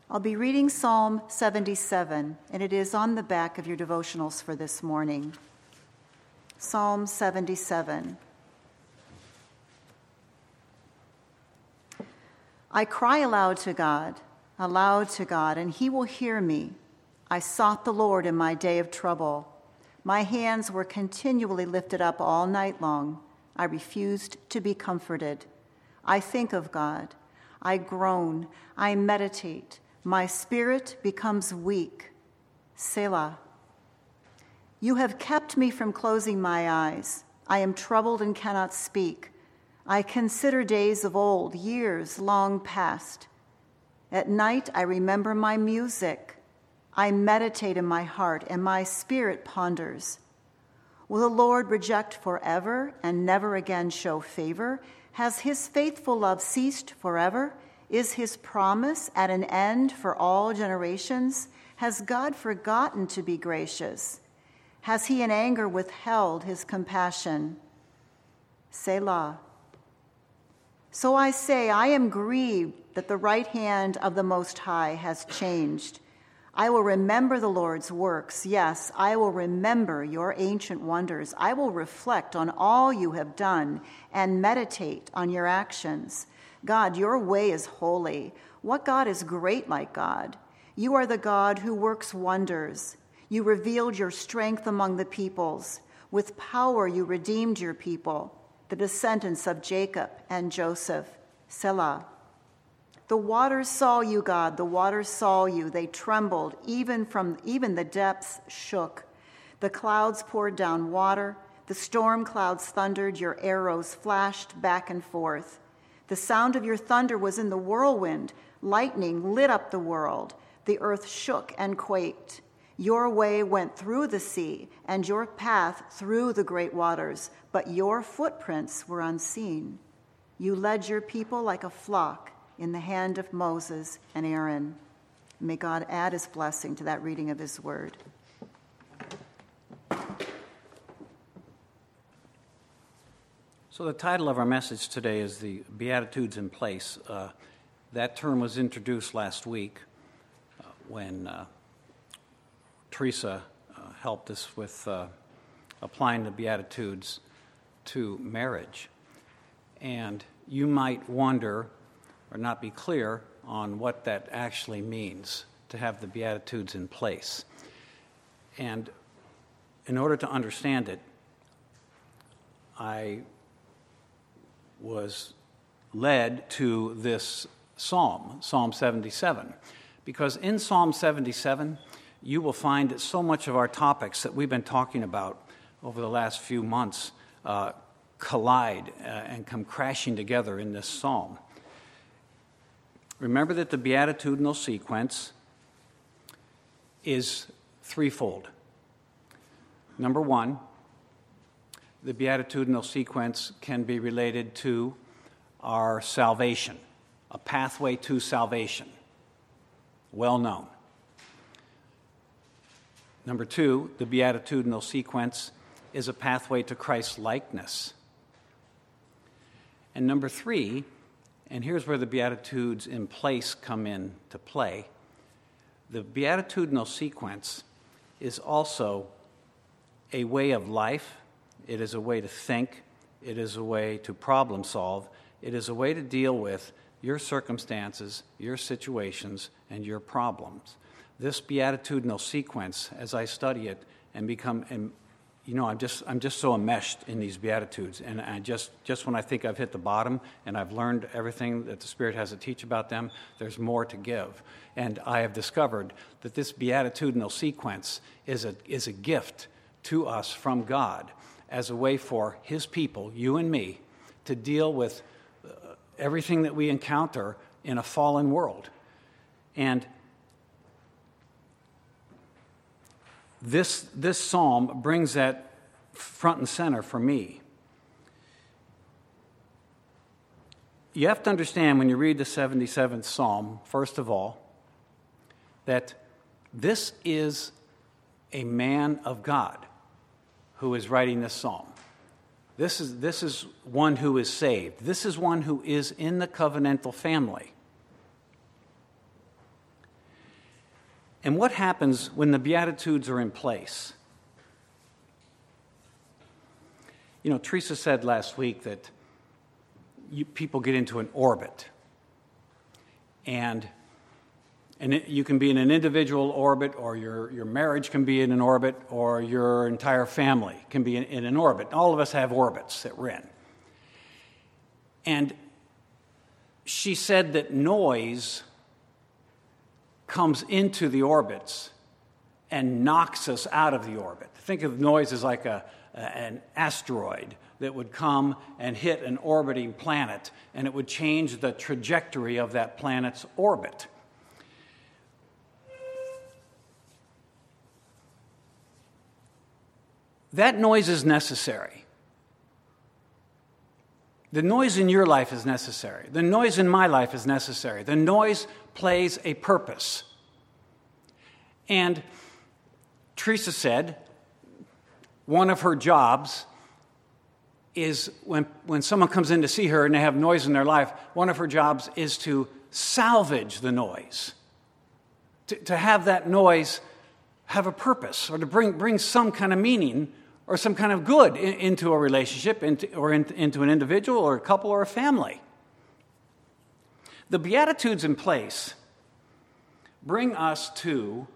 I'll be reading Psalm 77, and it is on the back of your devotionals for this morning. Psalm 77. I cry aloud to God, and he will hear me. I sought the Lord in my day of trouble. My hands were continually lifted up all night long. I refused to be comforted. I think of God. I groan. I meditate. My spirit becomes weak. Selah. You have kept me from closing my eyes. I am troubled and cannot speak. I consider days of old, years long past. At night I remember my music. I meditate in my heart, and my spirit ponders. Will the Lord reject forever and never again show favor? Has his faithful love ceased forever? Is his promise at an end for all generations? Has God forgotten to be gracious? Has he in anger withheld his compassion? Selah. So I say, I am grieved that the right hand of the Most High has changed. I will remember the Lord's works. Yes, I will remember your ancient wonders. I will reflect on all you have done and meditate on your actions. God, your way is holy. What God is great like God? You are the God who works wonders. You revealed your strength among the peoples. With power you redeemed your people, the descendants of Jacob and Joseph. Selah. The waters saw you, God, the waters saw you. They trembled, even the depths shook. The clouds poured down water. The storm clouds thundered. Your arrows flashed back and forth. The sound of your thunder was in the whirlwind. Lightning lit up the world. The earth shook and quaked. Your way went through the sea, and your path through the great waters, but your footprints were unseen. You led your people like a flock in the hand of Moses and Aaron. May God add his blessing to that reading of his word. So the title of our message today is the Beatitudes in Place. That term was introduced last week when Teresa helped us with applying the Beatitudes to marriage. And you might wonder or not be clear on what that actually means to have the Beatitudes in place. And in order to understand it, I was led to this psalm, Psalm 77, because in Psalm 77, you will find that so much of our topics that we've been talking about over the last few months collide and come crashing together in this psalm. Remember that the beatitudinal sequence is threefold. Number one, the beatitudinal sequence can be related to our salvation, a pathway to salvation, well known. Number two, the beatitudinal sequence is a pathway to Christ's likeness. And number three, and here's where the Beatitudes in place come into play, the beatitudinal sequence is also a way of life. It is a way to think. It is a way to problem solve. It is a way to deal with your circumstances, your situations, and your problems. This beatitudinal sequence, as I study it and become, and I'm just so enmeshed in these Beatitudes, and I just when I think I've hit the bottom and I've learned everything that the Spirit has to teach about them, there's more to give. And I have discovered that this beatitudinal sequence is a gift to us from God as a way for his people, you and me, to deal with everything that we encounter in a fallen world. And this psalm brings that front and center for me. You have to understand when you read the 77th Psalm, first of all, that this is a man of God who is writing this psalm. This is one who is saved. This is one who is in the covenantal family. And what happens when the Beatitudes are in place? You know, Teresa said last week that people get into an orbit. And you can be in an individual orbit, or your marriage can be in an orbit, or your entire family can be in an orbit. All of us have orbits that we're in. And she said that noise comes into the orbits and knocks us out of the orbit. Think of noise as like an asteroid that would come and hit an orbiting planet, and it would change the trajectory of that planet's orbit. That noise is necessary. The noise in your life is necessary. The noise in my life is necessary. The noise plays a purpose. And Teresa said one of her jobs is when someone comes in to see her and they have noise in their life, one of her jobs is to salvage the noise, to have that noise have a purpose, or to bring some kind of meaning or some kind of good into a relationship, into an individual or a couple or a family. The Beatitudes in place bring us to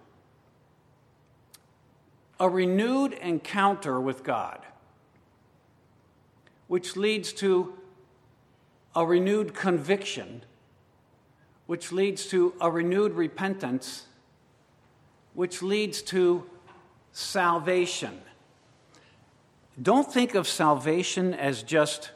a renewed encounter with God, which leads to a renewed conviction, which leads to a renewed repentance, which leads to salvation. Don't think of salvation as just,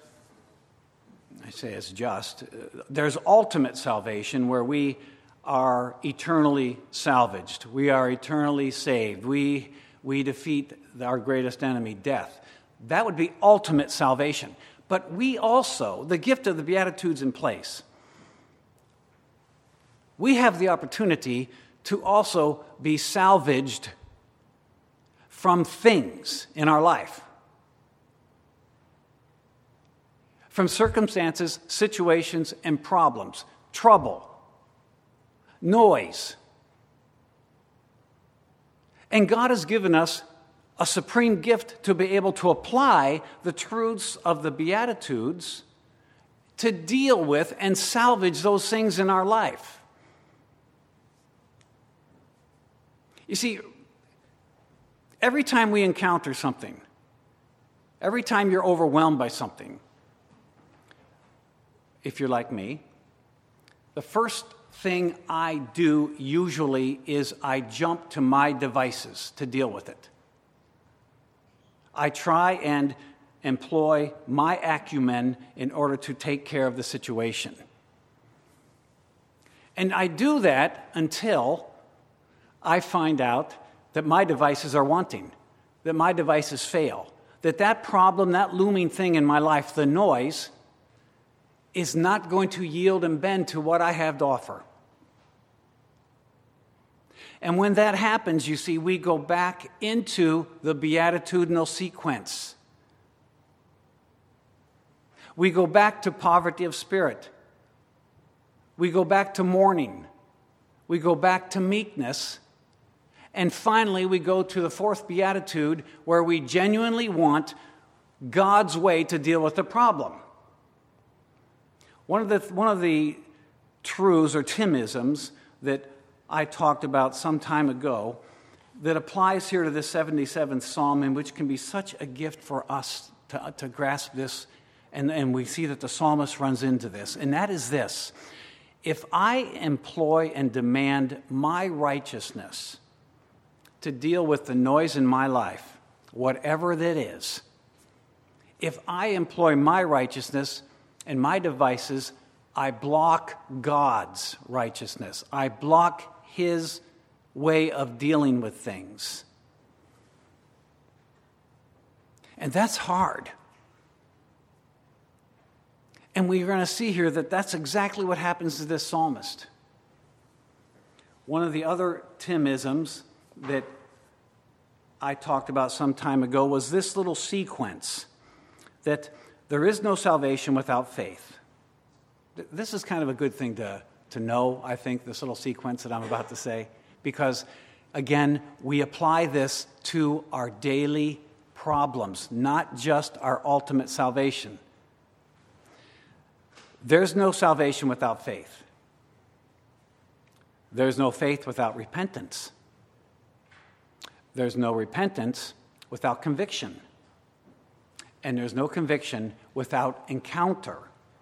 there's ultimate salvation where we are eternally salvaged. We are eternally saved. We defeat our greatest enemy, death. That would be ultimate salvation. But we also, the gift of the Beatitudes in place, we have the opportunity to also be salvaged from things in our life. From circumstances, situations, and problems, trouble, noise. And God has given us a supreme gift to be able to apply the truths of the Beatitudes to deal with and salvage those things in our life. You see, every time we encounter something, every time you're overwhelmed by something, if you're like me, the first thing I do usually is I jump to my devices to deal with it. I try and employ my acumen in order to take care of the situation. And I do that until I find out that my devices are wanting, that my devices fail, that problem, that looming thing in my life, the noise, is not going to yield and bend to what I have to offer. And when that happens, you see, we go back into the beatitudinal sequence. We go back to poverty of spirit. We go back to mourning. We go back to meekness. And finally, we go to the fourth beatitude, where we genuinely want God's way to deal with the problem. One of the truths or Timisms that I talked about some time ago that applies here to the 77th Psalm, and which can be such a gift for us to grasp this, and we see that the psalmist runs into this, and that is this: if I employ and demand my righteousness to deal with the noise in my life, whatever that is, if I employ my righteousness and my devices, I block God's righteousness. I block His way of dealing with things. And that's hard. And we're going to see here that that's exactly what happens to this psalmist. One of the other Timisms that I talked about some time ago was this little sequence, that there is no salvation without faith. This is kind of a good thing to know, I think, this little sequence that I'm about to say, Because, again, we apply this to our daily problems, not just our ultimate salvation. There's no salvation without faith. There's no faith without repentance. There's no repentance without conviction. And there's no conviction without encounter.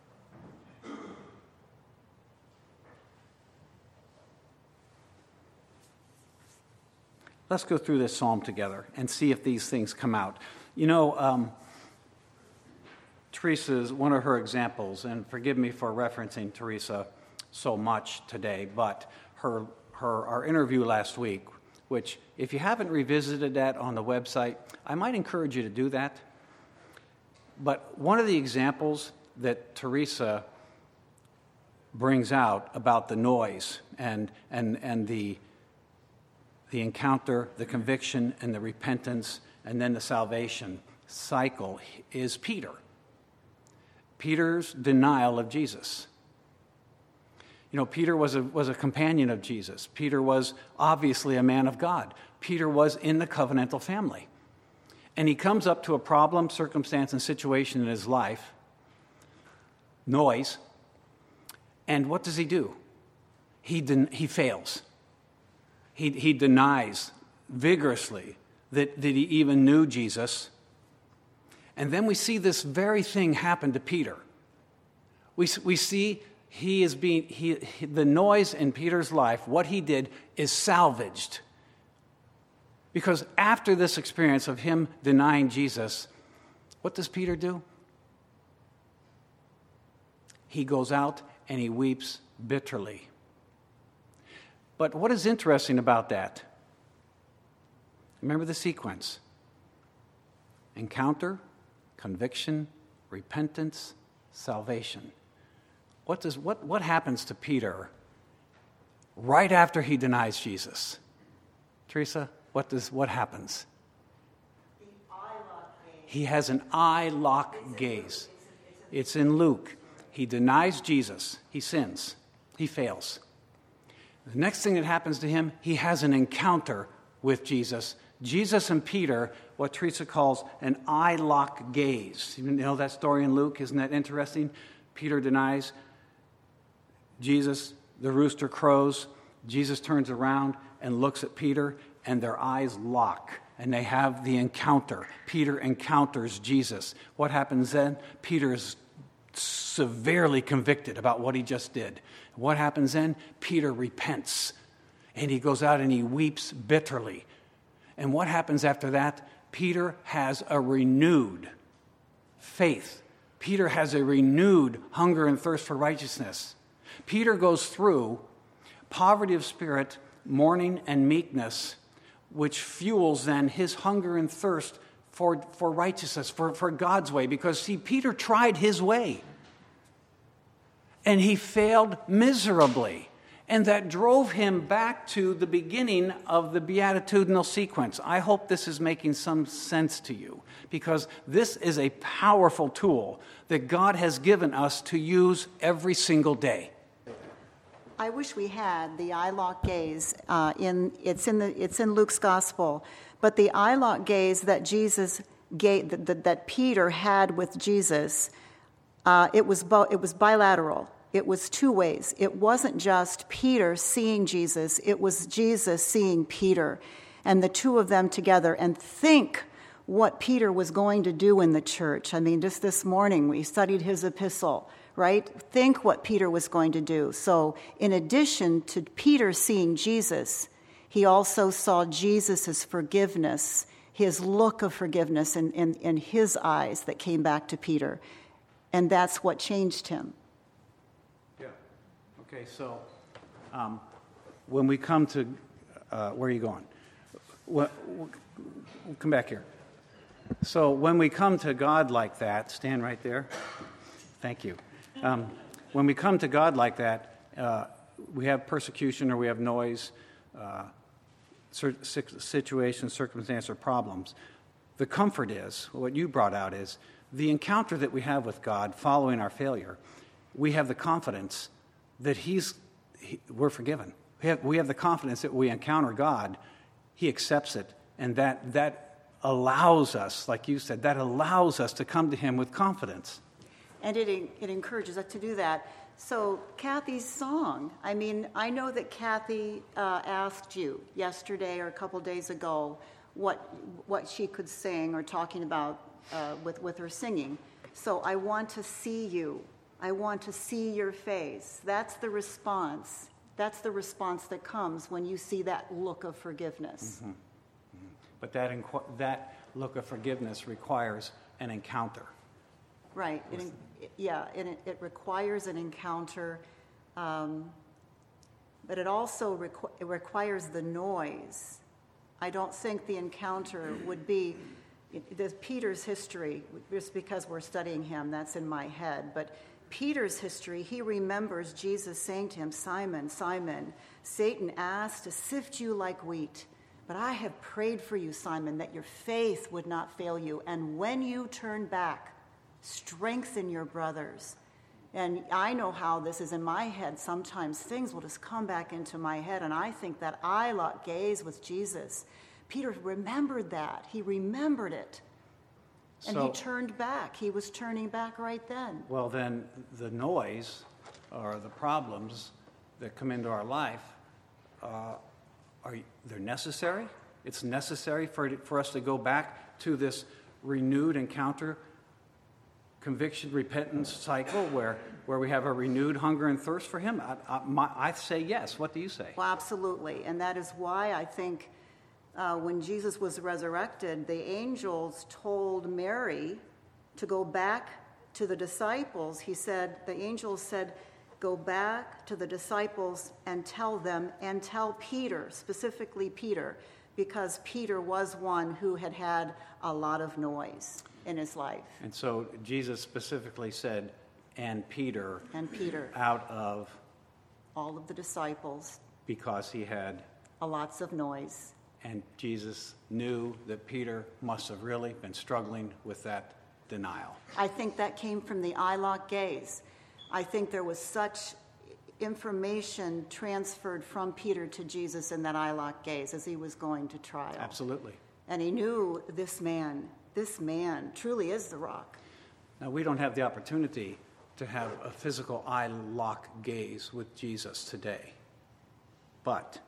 Let's go through this psalm together and see if these things come out. You know, Teresa's one of her examples, and forgive me for referencing Teresa so much today, but our interview last week, which if you haven't revisited that on the website, I might encourage you to do that. But one of the examples that Teresa brings out about the noise and the encounter, the conviction, and the repentance, and then the salvation cycle is Peter. Peter's denial of Jesus. You know, Peter was a companion of Jesus. Peter was obviously a man of God. Peter was in the covenantal family. And he comes up to a problem, circumstance, and situation in his life, noise, and what does he do? He fails. He denies vigorously that he even knew Jesus. And then we see this very thing happen to Peter. We see the noise in Peter's life, what he did, is salvaged. Because after this experience of him denying Jesus, what does Peter do? He goes out and he weeps bitterly. But what is interesting about that? Remember the sequence. Encounter, conviction, repentance, salvation. What happens to Peter right after he denies Jesus? Teresa, what happens? The eye-lock gaze. He has an eye-lock gaze. It's in Luke. He denies Jesus. He sins. He fails. The next thing that happens to him, he has an encounter with Jesus. Jesus and Peter, what Teresa calls an eye-lock gaze. You know that story in Luke? Isn't that interesting? Peter denies Jesus. The rooster crows. Jesus turns around and looks at Peter, and their eyes lock, and they have the encounter. Peter encounters Jesus. What happens then? Peter is severely convicted about what he just did. What happens then? Peter repents, and he goes out and he weeps bitterly. And what happens after that? Peter has a renewed faith. Peter has a renewed hunger and thirst for righteousness. Peter goes through poverty of spirit, mourning, and meekness, which fuels then his hunger and thirst for righteousness, for God's way. Because, see, Peter tried his way, and he failed miserably. And that drove him back to the beginning of the beatitudinal sequence. I hope this is making some sense to you, because this is a powerful tool that God has given us to use every single day. I wish we had the eye-lock gaze. It's in Luke's gospel, but the eye-lock gaze that that Peter had with Jesus, it was bilateral. It was two ways. It wasn't just Peter seeing Jesus; it was Jesus seeing Peter, and the two of them together. And think what Peter was going to do in the church. I mean, just this morning we studied his epistle. Right? Think what Peter was going to do. So in addition to Peter seeing Jesus, he also saw Jesus' forgiveness, his look of forgiveness in his eyes that came back to Peter. And that's what changed him. Yeah. Okay, so when we come to, where are you going? We'll come back here. So when we come to God like that, stand right there. Thank you. When we come to God like that, we have persecution or we have noise, situation, circumstance, or problems. The comfort is, what you brought out is, the encounter that we have with God following our failure, we have the confidence that we're forgiven. we have the confidence that we encounter God, he accepts it, and that allows us, like you said, that allows us to come to him with confidence. And it encourages us to do that. So Kathy's song, I mean, I know that Kathy asked you yesterday or a couple days ago what she could sing or talking about with her singing. So I want to see you. I want to see your face. That's the response. That's the response that comes when you see that look of forgiveness. Mm-hmm. Mm-hmm. But that look of forgiveness requires an encounter. Right. It requires an encounter, but it also requires the noise. I don't think the encounter would be Peter's history, just because we're studying him, that's in my head, but Peter's history, he remembers Jesus saying to him, Simon, Simon, Satan asked to sift you like wheat, but I have prayed for you, Simon, that your faith would not fail you, and when you turn back, strengthen your brothers. And I know how this is in my head. Sometimes things will just come back into my head, and I think that eye lock gaze with Jesus. Peter remembered that. He remembered it. And he turned back. He was turning back right then. Well, then the noise or the problems that come into our life, they're necessary. It's necessary for us to go back to this renewed encounter, conviction, repentance cycle where we have a renewed hunger and thirst for him? I say yes. What do you say? Well, absolutely. And that is why I think when Jesus was resurrected, the angels told Mary to go back to the disciples. The angels said, go back to the disciples and tell them, and tell Peter, specifically Peter, because Peter was one who had had a lot of noise in his life. And so Jesus specifically said, and Peter, out of all of the disciples, because he had lots of noise. And Jesus knew that Peter must have really been struggling with that denial. I think that came from the eye lock gaze. I think there was such information transferred from Peter to Jesus in that eye lock gaze as he was going to trial. Absolutely. And he knew this man truly is the rock. Now, we don't have the opportunity to have a physical eye lock gaze with Jesus today. But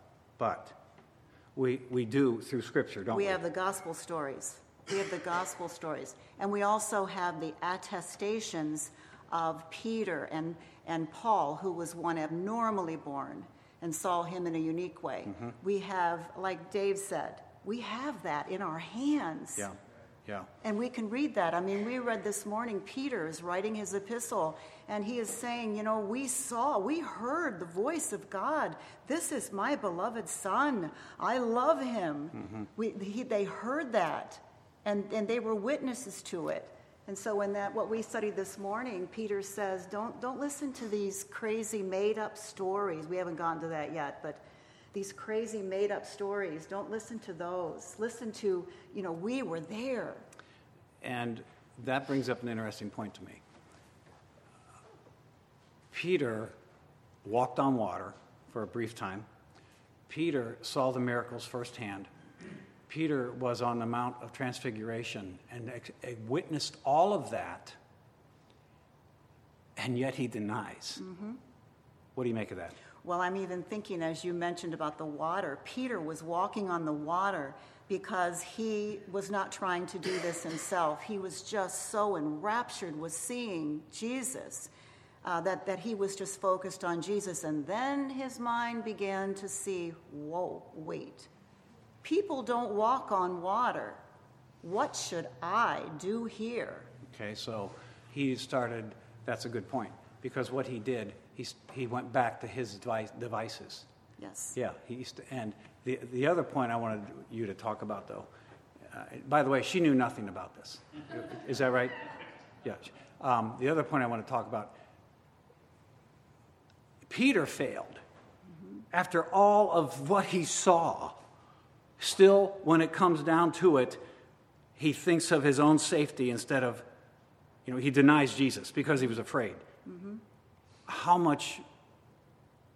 we do through Scripture, don't we? We have the gospel stories. And we also have the attestations of Peter and Paul, who was one abnormally born and saw him in a unique way. Mm-hmm. We have, like Dave said, we have that in our hands. Yeah. And we can read that. I mean, we read this morning, Peter is writing his epistle, and he is saying, we heard the voice of God. This is my beloved son. I love him. Mm-hmm. They heard that, and they were witnesses to it. And so in that, what we studied this morning, Peter says, don't listen to these crazy made-up stories. We haven't gotten to that yet, but these crazy made-up stories, don't listen to those. Listen to, we were there. And that brings up an interesting point to me. Peter walked on water for a brief time. Peter saw the miracles firsthand. Peter was on the Mount of Transfiguration and witnessed all of that, and yet he denies. Mm-hmm. What do you make of that? Well, I'm even thinking, as you mentioned about the water, Peter was walking on the water because he was not trying to do this himself. He was just so enraptured with seeing Jesus that he was just focused on Jesus. And then his mind began to see, whoa, wait. People don't walk on water. What should I do here? Okay, so he started, that's a good point, because what he did, he went back to his devices. Yes. Yeah, and the other point I wanted you to talk about, though, by the way, she knew nothing about this. Is that right? Yeah. The other point I want to talk about, Peter failed. Mm-hmm. After all of what he saw, still, when it comes down to it, he thinks of his own safety instead of, he denies Jesus because he was afraid. Mm-hmm. How much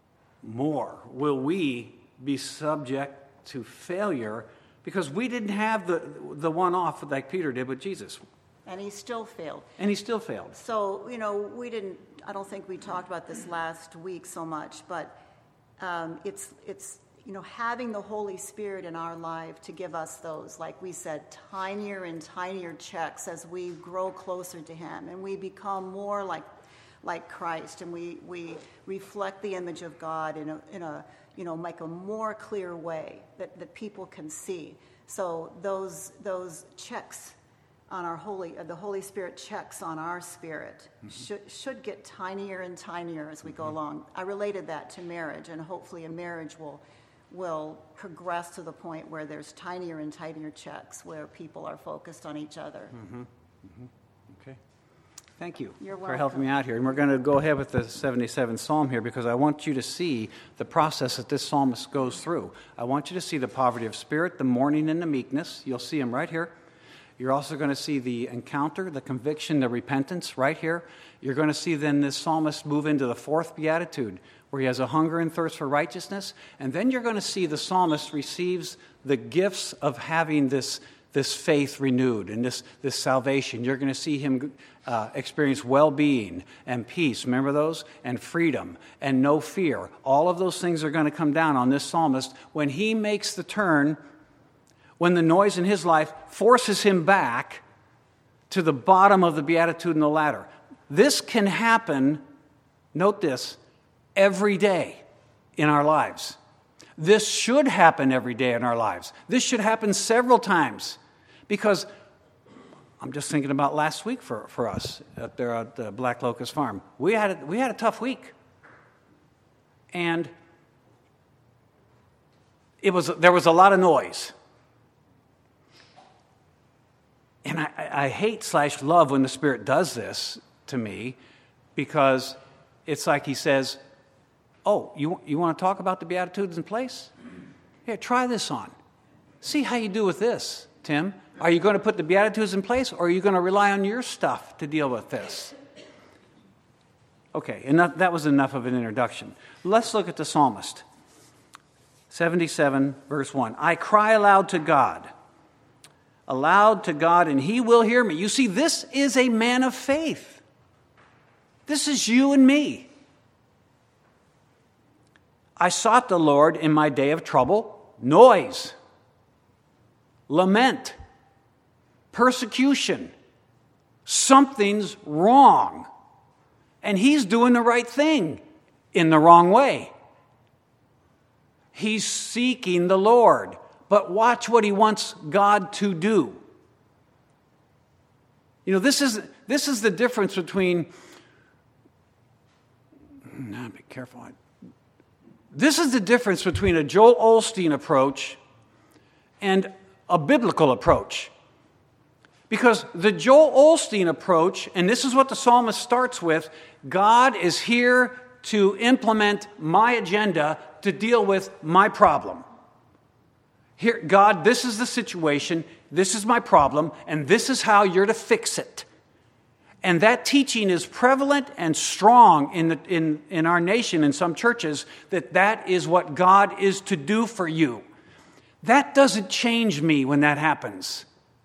more will we be subject to failure because we didn't have the one-off like Peter did with Jesus. And he still failed. And he still failed. So, I don't think we talked about this last week so much, but it's having the Holy Spirit in our life to give us those, like we said, tinier and tinier checks as we grow closer to him and we become more like Christ, and we reflect the image of God in a like a more clear way that people can see. So those checks on the Holy Spirit checks on our spirit should get tinier and tinier as we go along. I related that to marriage, and hopefully a marriage will progress to the point where there's tinier and tinier checks where people are focused on each other. Okay. Thank you You're for helping me out here. And we're going to go ahead with the 77th Psalm here because I want you to see the process that this psalmist goes through. I want you to see the poverty of spirit, the mourning, and the meekness. You'll see them right here. You're also going to see the encounter, the conviction, the repentance right here. You're going to see then this psalmist move into the fourth beatitude where he has a hunger and thirst for righteousness. And then you're going to see the psalmist receives the gifts of having this faith renewed and this salvation. You're going to see him experience well-being and peace. Remember those? And freedom and no fear. All of those things are going to come down on this psalmist when he makes the turn, when the noise in his life forces him back to the bottom of the beatitudinal ladder. This can happen, note this, every day in our lives. This should happen every day in our lives. This should happen several times because I'm just thinking about last week for us up there at the Black Locust Farm. We had a tough week. And there was a lot of noise. And I hate/love when the Spirit does this to me because it's like he says, oh, you want to talk about the Beatitudes in place? Here, try this on. See how you do with this, Tim. Are you going to put the Beatitudes in place or are you going to rely on your stuff to deal with this? Okay, and that was enough of an introduction. Let's look at the psalmist. 77, verse 1. I cry aloud to God, and he will hear me. You see, this is a man of faith. This is you and me. I sought the Lord in my day of trouble. Noise, lament, persecution. Something's wrong. And he's doing the right thing in the wrong way. He's seeking the Lord. But watch what he wants God to do. This is the difference between... Now, be careful. This is the difference between a Joel Osteen approach and a biblical approach. Because the Joel Osteen approach, and this is what the psalmist starts with, God is here to implement my agenda to deal with my problem. Here, God, this is the situation, this is my problem, and this is how you're to fix it. And that teaching is prevalent and strong in our nation, in some churches, that is what God is to do for you. That doesn't change me when that happens.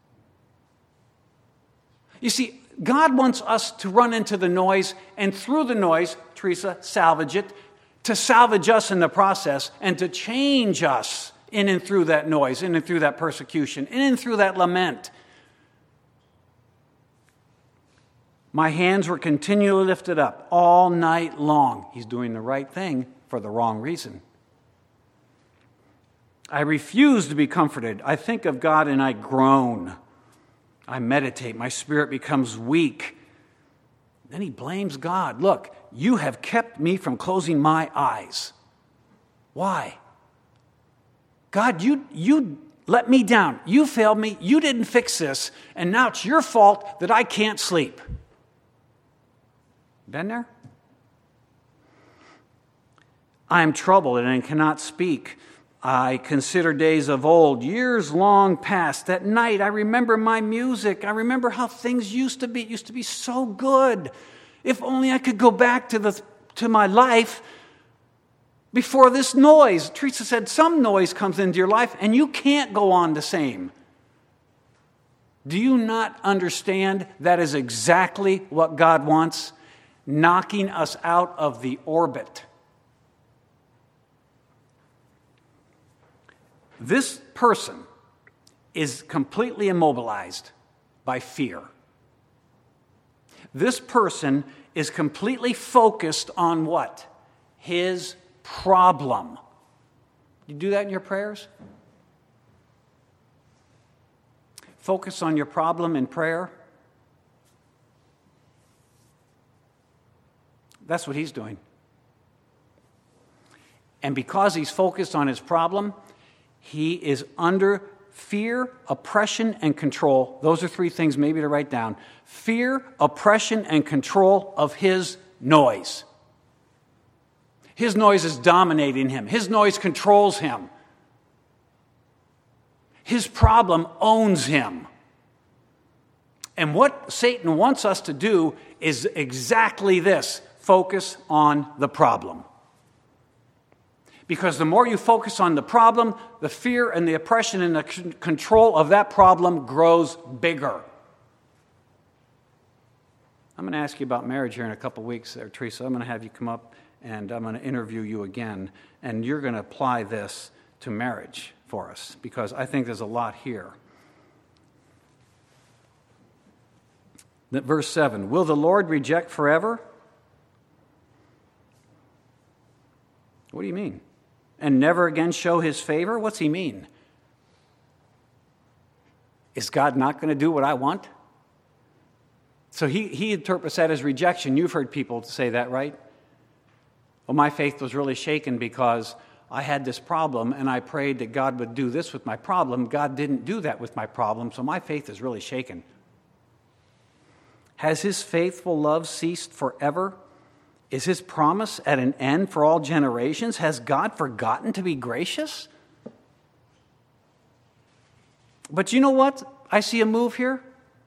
You see, God wants us to run into the noise, and through the noise, Teresa, salvage it, to salvage us in the process, and to change us in and through that noise, in and through that persecution, in and through that lament. My hands were continually lifted up all night long. He's doing the right thing for the wrong reason. I refuse to be comforted. I think of God and I groan. I meditate. My spirit becomes weak. Then he blames God. Look, you have kept me from closing my eyes. Why? God, you let me down. You failed me. You didn't fix this. And now it's your fault that I can't sleep. Been there? I am troubled and I cannot speak. I consider days of old, years long past. At night I remember my music. I remember how things used to be. It used to be so good. If only I could go back to my life before this noise. Teresa said some noise comes into your life and you can't go on the same. Do you not understand that is exactly what God wants? Knocking us out of the orbit. This person is completely immobilized by fear. This person is completely focused on what? His problem. You do that in your prayers? Focus on your problem in prayer. That's what he's doing. And because he's focused on his problem, he is under fear, oppression, and control. Those are three things maybe to write down. Fear, oppression, and control of his noise. His noise is dominating him. His noise controls him. His problem owns him. And what Satan wants us to do is exactly this: focus on the problem. Because the more you focus on the problem, the fear and the oppression and the control of that problem grows bigger. I'm going to ask you about marriage here in a couple weeks, Teresa. I'm going to have you come up and I'm going to interview you again. And you're going to apply this to marriage for us, because I think there's a lot here. Verse 7, will the Lord reject forever? What do you mean? And never again show his favor? What's he mean? Is God not going to do what I want? So he interprets that as rejection. You've heard people say that, right? Well, my faith was really shaken because I had this problem and I prayed that God would do this with my problem. God didn't do that with my problem, so my faith is really shaken. Has his faithful love ceased forever? Is his promise at an end for all generations? Has God forgotten to be gracious? But you know what? I see a move here.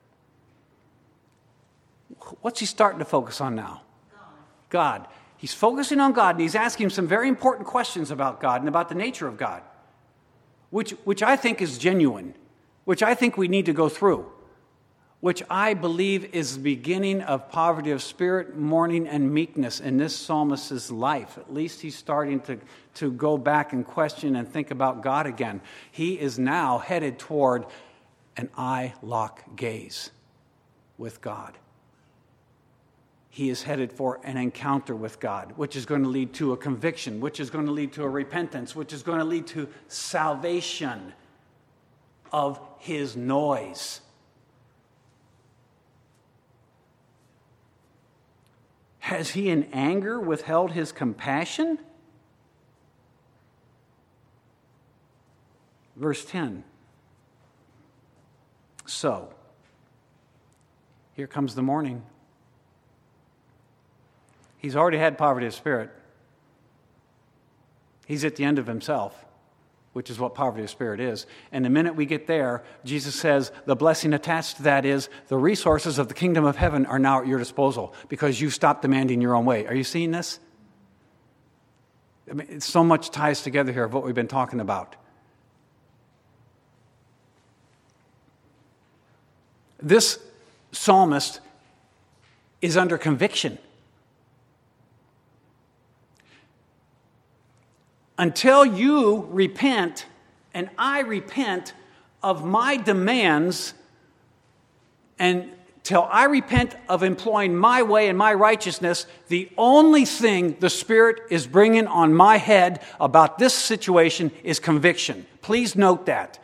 What's he starting to focus on now? God. He's focusing on God, and he's asking some very important questions about God and about the nature of God, which I think is genuine, which I think we need to go through, which I believe is the beginning of poverty of spirit, mourning, and meekness in this psalmist's life. At least he's starting to go back and question and think about God again. He is now headed toward an eye-lock gaze with God. He is headed for an encounter with God, which is going to lead to a conviction, which is going to lead to a repentance, which is going to lead to salvation of his noise. Has he in anger withheld his compassion? Verse 10. So, here comes the morning. He's already had poverty of spirit. He's at the end of himself, which is what poverty of spirit is. And the minute we get there, Jesus says the blessing attached to that is the resources of the kingdom of heaven are now at your disposal because you've stopped demanding your own way. Are you seeing this? I mean, so much ties together here of what we've been talking about. This psalmist is under conviction. Until you repent and I repent of my demands, and till I repent of employing my way and my righteousness, the only thing the Spirit is bringing on my head about this situation is conviction. Please note that.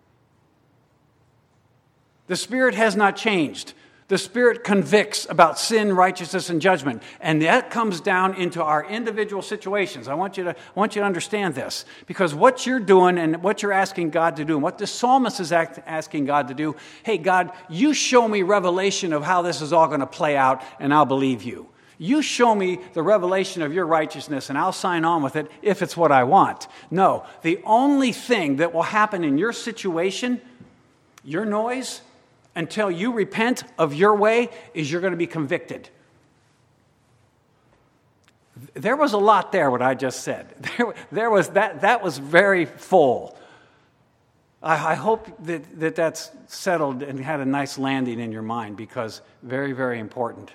The Spirit has not changed. The Spirit convicts about sin, righteousness, and judgment. And that comes down into our individual situations. I want you to understand this. Because what you're doing and what you're asking God to do, and what the psalmist is asking God to do, hey, God, you show me revelation of how this is all going to play out, and I'll believe you. You show me the revelation of your righteousness, and I'll sign on with it if it's what I want. No, the only thing that will happen in your situation, your noise, until you repent of your way, is you're going to be convicted. There was a lot there, what I just said. There was that was very full. I hope that that's settled and had a nice landing in your mind, because very, very important.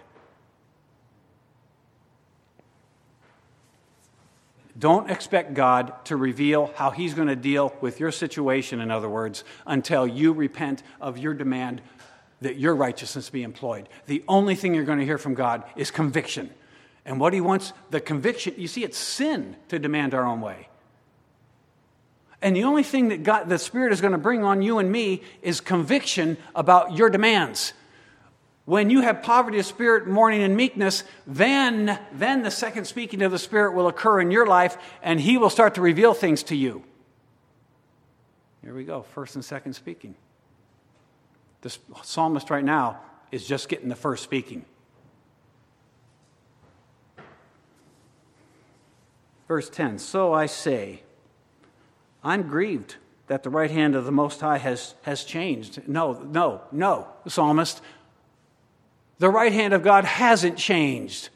Don't expect God to reveal how he's going to deal with your situation, in other words, until you repent of your demand that your righteousness be employed. The only thing you're going to hear from God is conviction. And what he wants, the conviction, you see, it's sin to demand our own way. And the only thing that God, the Spirit is going to bring on you and me is conviction about your demands. When you have poverty of spirit, mourning, and meekness, then the second speaking of the Spirit will occur in your life, and he will start to reveal things to you. Here we go, first and second speaking. The psalmist right now is just getting the first speaking. Verse 10, so I say, I'm grieved that the right hand of the Most High has changed. No, psalmist. The right hand of God hasn't changed.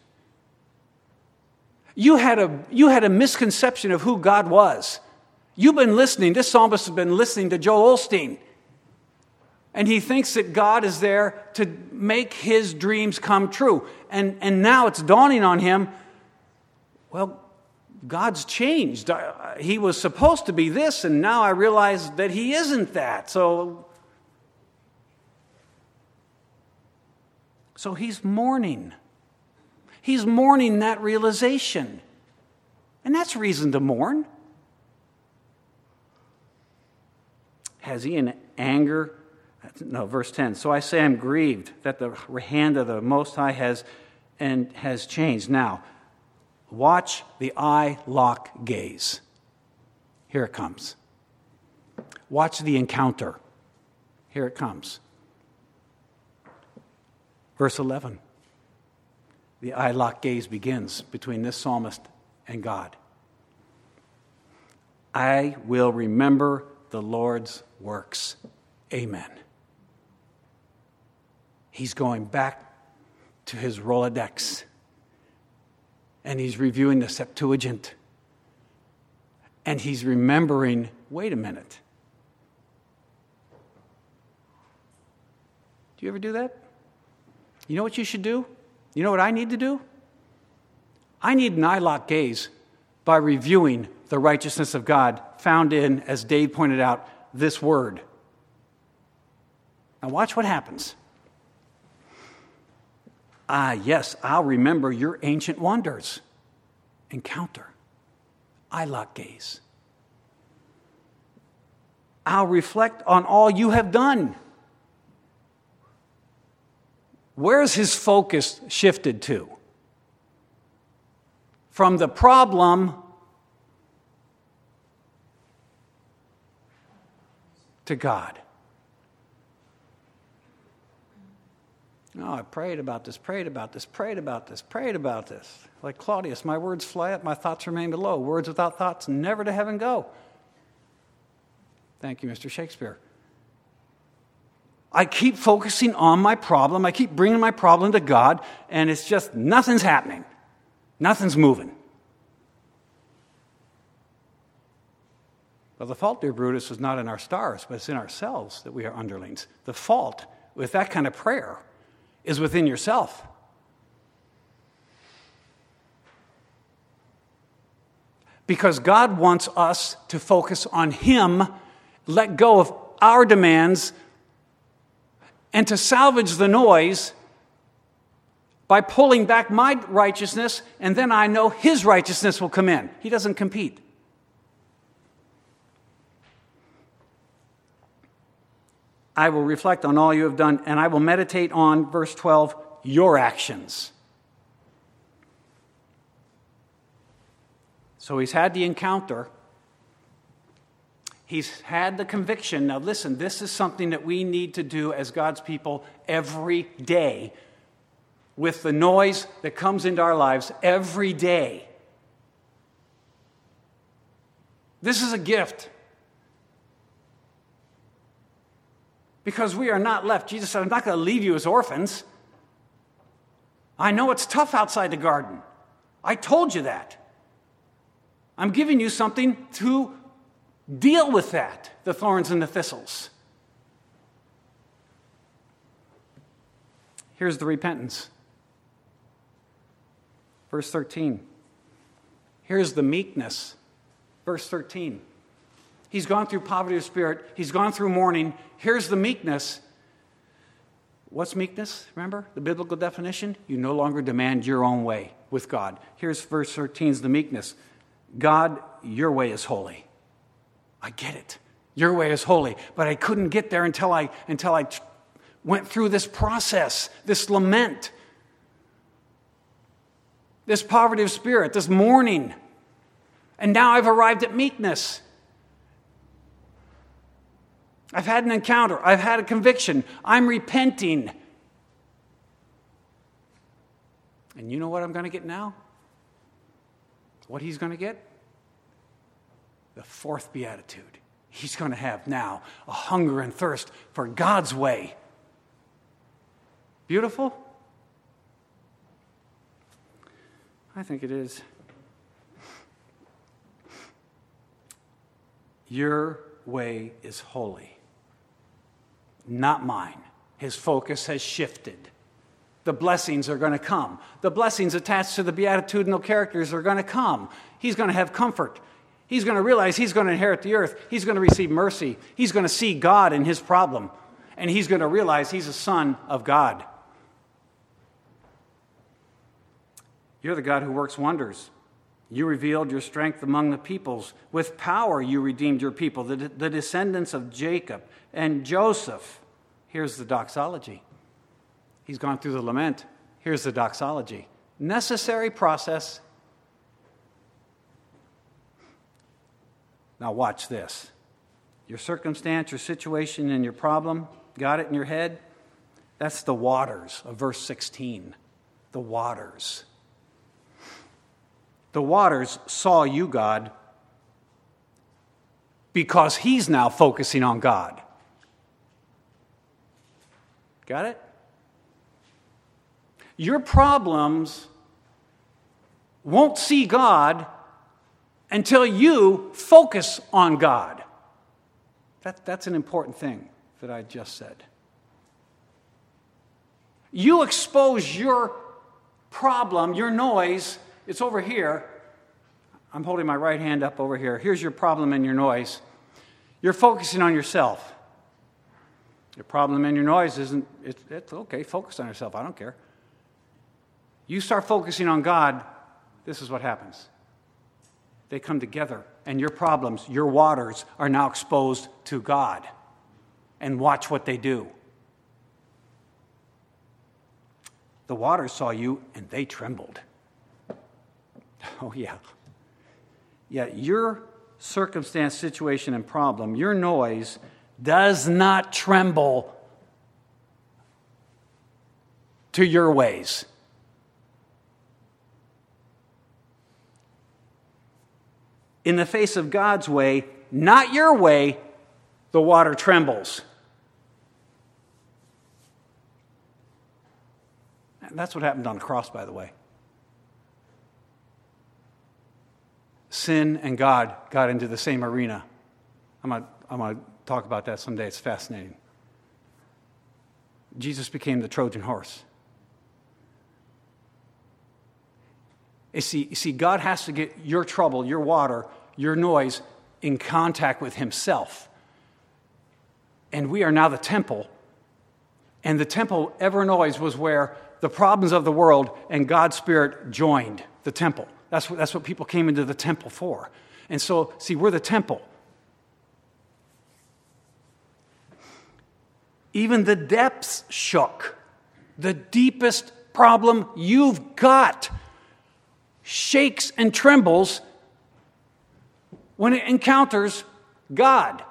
You had a misconception of who God was. You've been listening, this psalmist has been listening to Joel Osteen. And he thinks that God is there to make his dreams come true. And now it's dawning on him, well, God's changed. He was supposed to be this, and now I realize that he isn't that. So he's mourning. He's mourning that realization. And that's reason to mourn. Has he in anger? No, verse 10. So I say I'm grieved that the hand of the Most High has changed. Now, watch the eye lock gaze. Here it comes. Watch the encounter. Here it comes. Verse 11. The eye lock gaze begins between this psalmist and God. I will remember the Lord's works. Amen. He's going back to his Rolodex. And he's reviewing the Septuagint. And he's remembering, wait a minute. Do you ever do that? You know what you should do? You know what I need to do? I need an eye lock gaze by reviewing the righteousness of God found in, as Dave pointed out, this word. Now watch what happens. Yes, I'll remember your ancient wonders. Encounter. Eye lock gaze. I'll reflect on all you have done. Where's his focus shifted to? From the problem to God. Oh, I prayed about this. Like Claudius, my words fly up, my thoughts remain below. Words without thoughts never to heaven go. Thank you, Mr. Shakespeare. I keep focusing on my problem. I keep bringing my problem to God, and it's just nothing's happening. Nothing's moving. Well, the fault, dear Brutus, is not in our stars, but it's in ourselves that we are underlings. The fault with that kind of prayer is within yourself. Because God wants us to focus on him, let go of our demands, and to salvage the noise by pulling back my righteousness, and then I know his righteousness will come in. He doesn't compete. I will reflect on all you have done, and I will meditate on, verse 12, your actions. So he's had the encounter. He's had the conviction. Now listen, this is something that we need to do as God's people every day with the noise that comes into our lives every day. This is a gift. Because we are not left. Jesus said, I'm not going to leave you as orphans. I know it's tough outside the garden. I told you that. I'm giving you something to deal with that, the thorns and the thistles. Here's the repentance. Verse 13. Here's the meekness. Verse 13. He's gone through poverty of spirit. He's gone through mourning. Here's the meekness. What's meekness? Remember the biblical definition? You no longer demand your own way with God. Here's verse 13's the meekness. God, your way is holy. I get it. Your way is holy. But I couldn't get there until I went through this process, this lament, this poverty of spirit, this mourning. And now I've arrived at meekness. I've had an encounter. I've had a conviction. I'm repenting. And you know what I'm going to get now? What he's going to get? The fourth beatitude. He's going to have now a hunger and thirst for God's way. Beautiful? I think it is. Your way is holy, not mine. His focus has shifted. The blessings are going to come. The blessings attached to the beatitudinal characters are going to come. He's going to have comfort. He's going to realize he's going to inherit the earth. He's going to receive mercy. He's going to see God in his problem. And he's going to realize he's a son of God. You're the God who works wonders. You revealed your strength among the peoples. With power you redeemed your people, the descendants of Jacob and Joseph. Here's the doxology. He's gone through the lament. Here's the doxology. Necessary process. Now watch this. Your circumstance, your situation, and your problem, got it in your head? That's the waters of verse 16. The waters. The waters saw you, God, because he's now focusing on God. Got it? Your problems won't see God until you focus on God. That's an important thing that I just said. You expose your problem, your noise. It's over here. I'm holding my right hand up over here. Here's your problem and your noise. You're focusing on yourself. Your problem and your noise isn't, it's okay, focus on yourself. I don't care. You start focusing on God, this is what happens. They come together, and your problems, your waters, are now exposed to God. And watch what they do. The waters saw you, and they trembled. Oh, yeah. Yeah, your circumstance, situation, and problem, your noise does not tremble to your ways. In the face of God's way, not your way, the water trembles. And that's what happened on the cross, by the way. Sin and God got into the same arena. I'm going to talk about that someday. It's fascinating. Jesus became the Trojan horse. You see, God has to get your trouble, your water, your noise in contact with himself. And we are now the temple. And the temple, ever and always, was where the problems of the world and God's Spirit joined the temple. That's what people came into the temple for. And so, see, we're the temple. Even the depths shook. The deepest problem you've got shakes and trembles when it encounters God.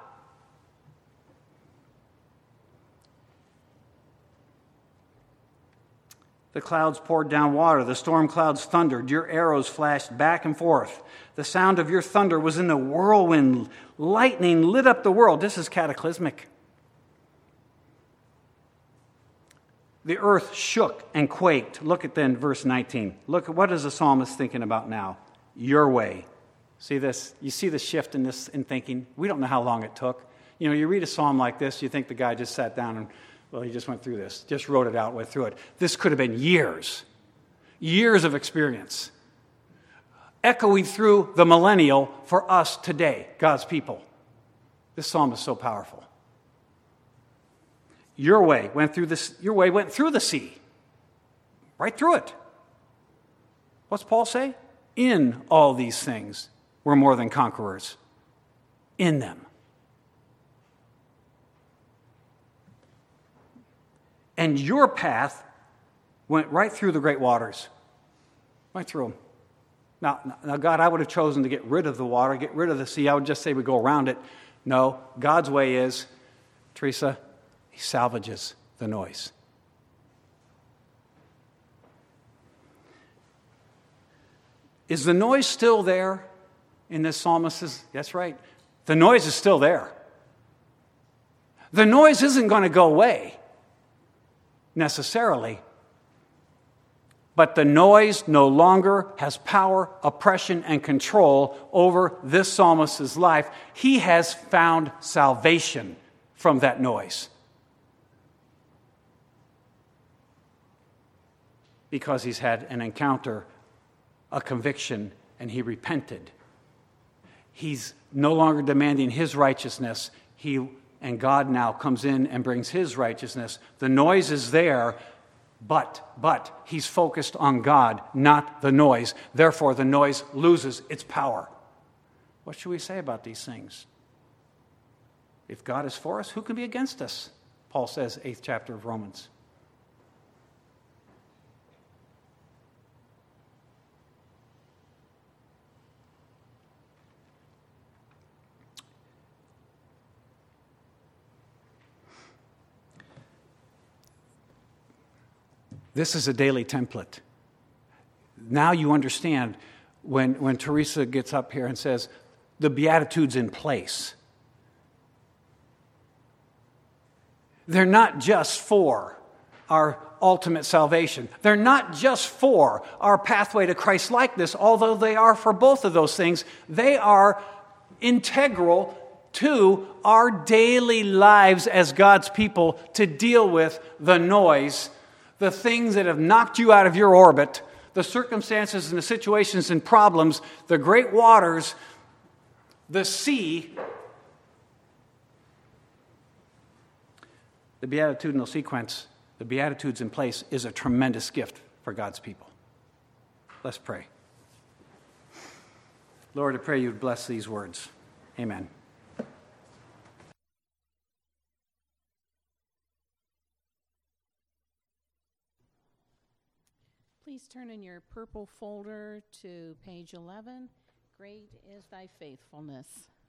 The clouds poured down water. The storm clouds thundered. Your arrows flashed back and forth. The sound of your thunder was in the whirlwind. Lightning lit up the world. This is cataclysmic. The earth shook and quaked. Look at then verse 19. Look at what is the psalmist thinking about now? Your way. See this? You see the shift in thinking? We don't know how long it took. You know, you read a psalm like this, you think the guy just sat down and, well, he just went through this, just wrote it out, went through it. This could have been years of experience, echoing through the millennial for us today, God's people. This psalm is so powerful. Your way went through the sea, right through it. What's Paul say? In all these things, we're more than conquerors. In them. And your path went right through the great waters. Right through them. Now, God, I would have chosen to get rid of the water, get rid of the sea. I would just say we go around it. No, God's way is, Teresa, he salvages the noise. Is the noise still there in this psalmist? That's right. The noise is still there. The noise isn't going to go away necessarily. But the noise no longer has power, oppression, and control over this psalmist's life. He has found salvation from that noise. Because he's had an encounter, a conviction, and he repented. He's no longer demanding his righteousness. And God now comes in and brings his righteousness. The noise is there, but he's focused on God, not the noise. Therefore, the noise loses its power. What should we say about these things? If God is for us, who can be against us? Paul says, 8th chapter of Romans. This is a daily template. Now you understand when Teresa gets up here and says, the Beatitudes in place. They're not just for our ultimate salvation. They're not just for our pathway to Christ-likeness, although they are for both of those things. They are integral to our daily lives as God's people to deal with the noise, the things that have knocked you out of your orbit, the circumstances and the situations and problems, the great waters, the sea. The beatitudinal sequence, the Beatitudes in place, is a tremendous gift for God's people. Let's pray. Lord, I pray you'd bless these words. Amen. Please turn in your purple folder to page 11. Great is thy faithfulness.